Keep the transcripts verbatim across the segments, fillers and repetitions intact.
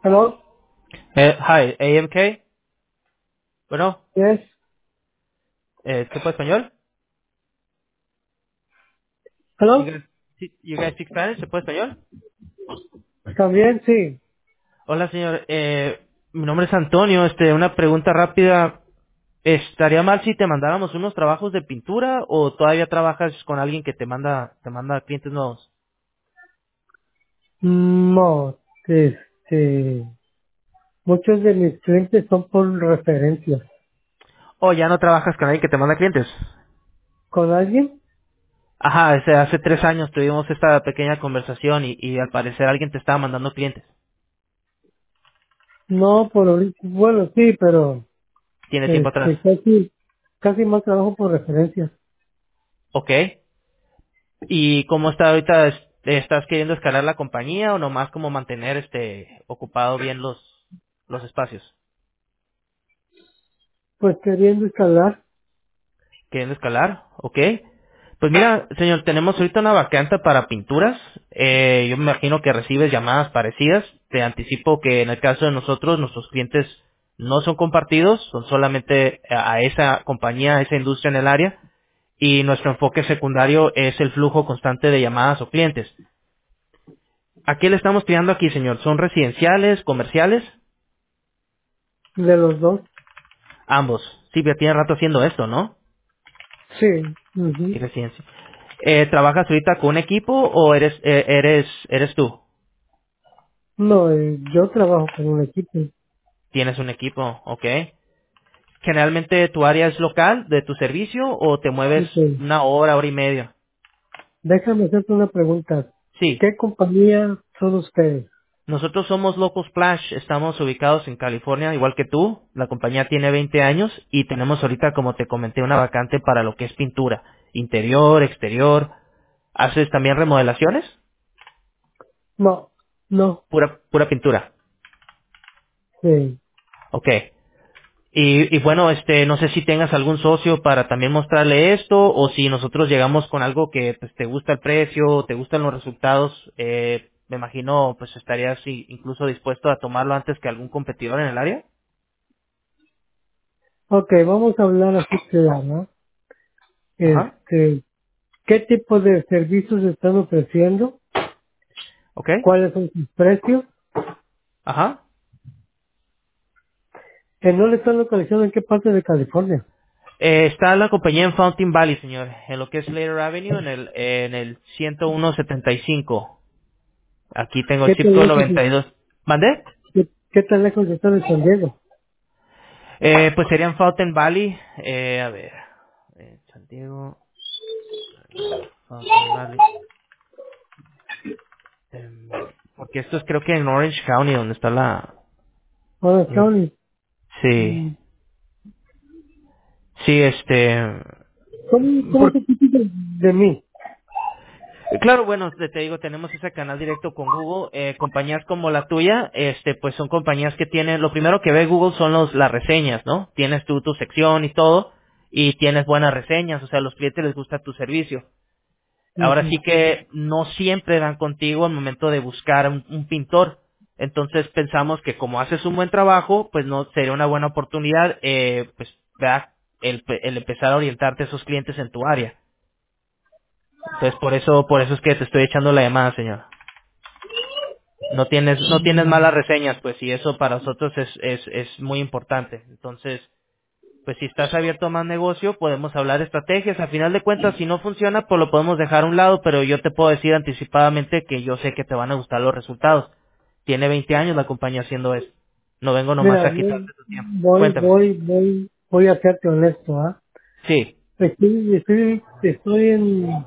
Hello? Eh, hi, A M K. Bueno, Yes. eh, ¿se puede español? You Hello? guys, sí, you guys speak Spanish? ¿Se puede español? También sí. Hola, señor. Eh, mi nombre es Antonio. Este, una pregunta rápida. ¿Estaría mal si te mandáramos unos trabajos de pintura o todavía trabajas con alguien que te manda, te manda clientes nuevos? No, este, muchos de mis clientes son por referencias. ¿O ya no trabajas con alguien que te manda clientes? ¿Con alguien? Ajá, ese- hace tres años tuvimos esta pequeña conversación y, y al parecer alguien te estaba mandando clientes. No, por ahorita. Bueno, sí, pero Tiene tiempo atrás. este, casi, casi más trabajo por referencias. Ok. ¿Y cómo está ahorita? es- ¿Estás queriendo escalar la compañía o nomás como mantener este ocupado bien los los espacios? Pues queriendo escalar ¿Queriendo escalar? ¿Ok? Pues mira, señor, tenemos ahorita una vacante para pinturas. Eh, yo me imagino que recibes llamadas parecidas. Te anticipo que en el caso de nosotros, nuestros clientes no son compartidos, son solamente a a esa compañía, a esa industria en el área. Y nuestro enfoque secundario es el flujo constante de llamadas o clientes. ¿A qué le estamos pidiendo aquí, señor? ¿Son residenciales, comerciales? de los dos. Ambos. Sí, ya tiene rato haciendo esto, ¿no? Sí. Ujú. Y residencia. Eh, ¿Trabajas ahorita con un equipo o eres eh, eres eres tú? No, eh, yo trabajo con un equipo. Tienes un equipo, ¿ok? Generalmente tu área es local de tu servicio o te mueves Ok. una hora, hora y media. Déjame hacerte una pregunta. Sí. ¿Qué compañía son ustedes? Nosotros somos Local Splash, estamos ubicados en California, igual que tú. La compañía tiene veinte años y tenemos ahorita, como te comenté, una vacante para lo que es pintura. Interior, exterior. ¿Haces también remodelaciones? No, no. Pura, pura pintura. Sí. Ok. Y, y bueno, este, no sé si tengas algún socio para también mostrarle esto, o si nosotros llegamos con algo que pues, te gusta el precio, te gustan los resultados, eh, me imagino pues estarías i- incluso dispuesto a tomarlo antes que algún competidor en el área. Ok, vamos a hablar así claro, ¿no? Ajá. Este, ¿qué tipo de servicios están ofreciendo? Ok. ¿Cuáles son sus precios? Ajá. ¿En dónde están localizados? ¿En qué parte de California? Eh, está la compañía en Fountain Valley, señor, en lo que es Slater Avenue, en el, en el ciento uno setenta y cinco. Aquí tengo el ¿Qué zip tan code lejos, noventa y dos. ¿Mandé? qué, qué tan lejos están de San Diego? Eh, pues sería en Fountain Valley. Eh, a ver. eh, San Diego. Fountain Valley. Em, porque esto es creo que en Orange County donde está la... Orange yo- County. Sí. Mm, Sí, este... ¿Cómo, cómo por- se critica de mí? Claro, bueno, te, te digo, tenemos ese canal directo con Google. Eh, compañías como la tuya, este, pues son compañías que tienen... Lo primero que ve Google son los, las reseñas, ¿no? Tienes tú tu sección y todo. Y tienes buenas reseñas, o sea, a los clientes les gusta tu servicio. Ahora Ujú. sí que no siempre dan contigo al momento de buscar un, un pintor. Entonces pensamos que como haces un buen trabajo, pues no sería una buena oportunidad, eh, pues vea, el, el empezar a orientarte a esos clientes en tu área. Entonces por eso, por eso es que te estoy echando la llamada, señora. No tienes, no tienes malas reseñas, pues, y eso para nosotros es, es, es muy importante. Entonces, pues si estás abierto a más negocio, podemos hablar estrategias. A final de cuentas, si no funciona, pues lo podemos dejar a un lado, pero yo te puedo decir anticipadamente que yo sé que te van a gustar los resultados. Tiene veinte años la compañía haciendo esto. No vengo nomás Mira, a voy, quitarte tu tiempo. voy, Cuéntame. voy, voy, voy a serte honesto, ¿ah? Sí. Estoy, estoy, estoy en,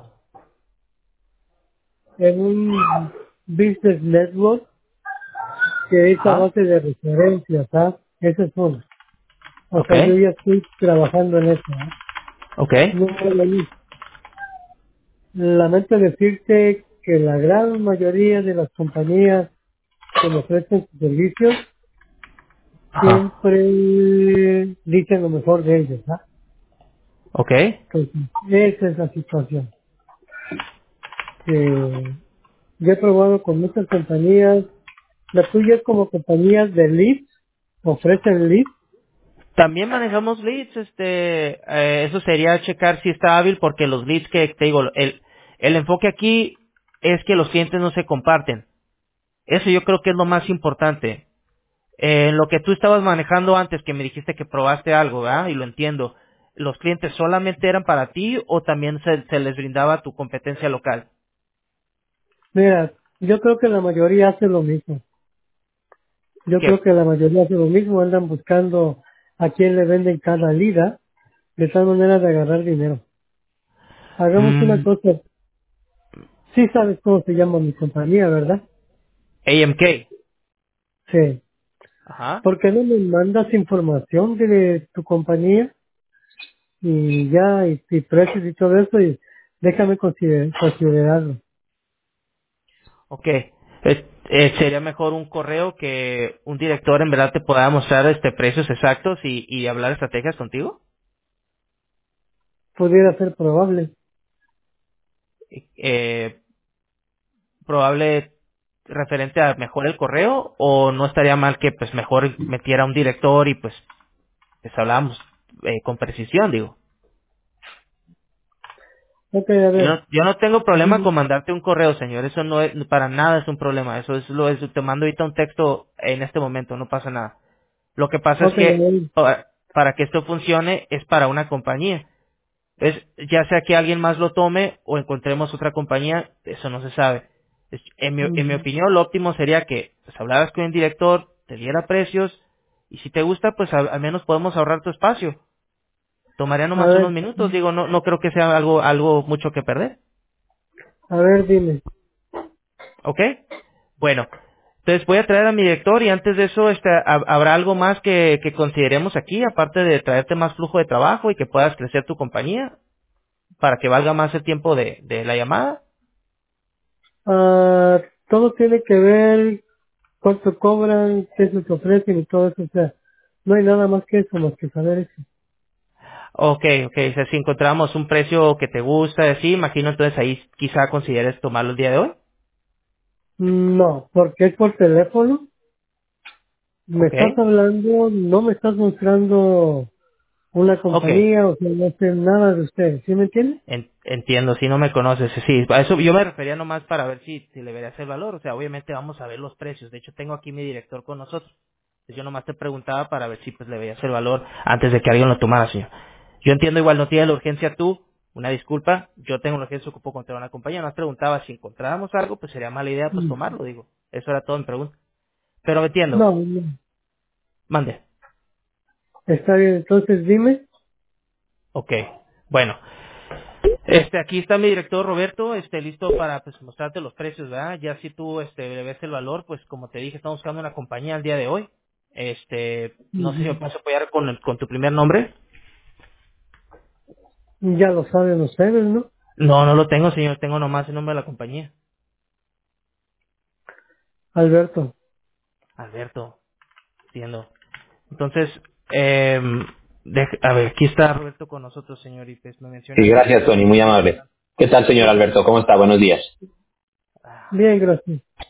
en un business network que es a Ajá. base de referencias, ¿ah? Esa es una. O Ok. sea, yo ya estoy trabajando en eso, ¿ah? Ok. Número uno. Lamento decirte que la gran mayoría de las compañías que me ofrecen sus servicios Ajá. siempre dicen lo mejor de ellos, ¿ah? Ok. Entonces, esa es la situación. Que yo he probado con muchas compañías La tuya es como compañías de leads, ofrecen leads. También manejamos leads, este, eh, eso sería checar si está hábil porque los leads que te digo, el, el enfoque aquí es que los clientes no se comparten. Eso yo creo que es lo más importante. Eh, En lo que tú estabas manejando antes, que me dijiste que probaste algo, ¿verdad? Y lo entiendo. ¿Los clientes solamente eran para ti o también se, se les brindaba tu competencia local? Mira, yo creo que la mayoría hace lo mismo. Yo Que, creo que la mayoría hace lo mismo, andan buscando a quién le venden cada liga, de tal manera de agarrar dinero. Hagamos una mm, cosa, sí sabes cómo se llama mi compañía, ¿verdad? A M K. Sí. Ajá. ¿Por qué no me mandas información de tu compañía y ya, y, y precios y todo eso, y déjame consider- considerarlo? Ok. Eh, eh, sería mejor un correo que un director en verdad te pueda mostrar este precios exactos y, y hablar estrategias contigo. Pudiera ser probable. Eh, probable referente a mejor el correo o no estaría mal que pues mejor metiera un director y pues, pues hablamos eh, con precisión, digo. Ok, a Yo ver. no, yo no tengo problema Mm, con mandarte un correo, señor. Eso no es, para nada es un problema. Eso es lo es, te mando ahorita un texto en este momento, no pasa nada. Lo que pasa es Ok, a que ver. pa- para que esto funcione es para una compañía. Es, ya sea que alguien más lo tome o encontremos otra compañía, eso no se sabe. Es- en, mi, en mi Mm, opinión, lo óptimo sería que pues, hablaras con el director, te diera precios y si te gusta, pues al, al menos podemos ahorrar tu espacio. Tomaría A nomás unos ver, minutos, digo, no, no creo que sea algo, algo mucho que perder. a ver, dime. ¿Ok? Bueno, entonces voy a traer a mi director y antes de eso este, ha- habrá algo más que, que consideremos aquí, aparte de traerte más flujo de trabajo y que puedas crecer tu compañía para que valga más el tiempo de, de la llamada. Ah, todo tiene que ver cuánto cobran, qué es lo que ofrecen y todo eso. O sea, no hay nada más que eso, más que saber eso. Ok, ok, o sea, si encontramos un precio que te gusta, así, imagino entonces ahí quizá consideres tomarlo el día de hoy. No, porque es por teléfono. Me Ok, estás hablando, no me estás mostrando una ok, compañía, o sea, no sé nada de ustedes. ¿Sí me entiendes? En- entiendo, si no me conoces, sí, a eso yo me refería nomás para ver si, si le verías el valor, o sea, obviamente vamos a ver los precios, de hecho tengo aquí mi director con nosotros, entonces yo nomás te preguntaba para ver si pues le veías el valor antes de que alguien lo tomara, señor. Yo entiendo igual, no tienes la urgencia tú, una disculpa, yo tengo la urgencia, ocupo encontrar una compañía, nos preguntaba si encontrábamos algo, pues sería mala idea pues Mm. tomarlo, digo, eso era todo mi pregunta, pero entiendo, No, no. mande, Está bien, entonces dime. ok, bueno, Este, aquí está mi director Roberto, este, listo para pues mostrarte los precios, ¿verdad? Ya si tú este le ves el valor, pues como te dije, estamos buscando una compañía al día de hoy. Este, no sé si me Ujú. puedes apoyar con, el- con tu primer nombre. Ya lo saben ustedes, ¿no? No, no lo tengo, señor, tengo nomás el nombre de la compañía. Alberto. Alberto, entiendo. Entonces, eh, dej- a ver, aquí está Roberto con nosotros, señor, y pues me Sí, menciona que gracias, Tony, muy amable. ¿Qué tal, señor Alberto? ¿Cómo está? Buenos días. ah, Bien, gracias.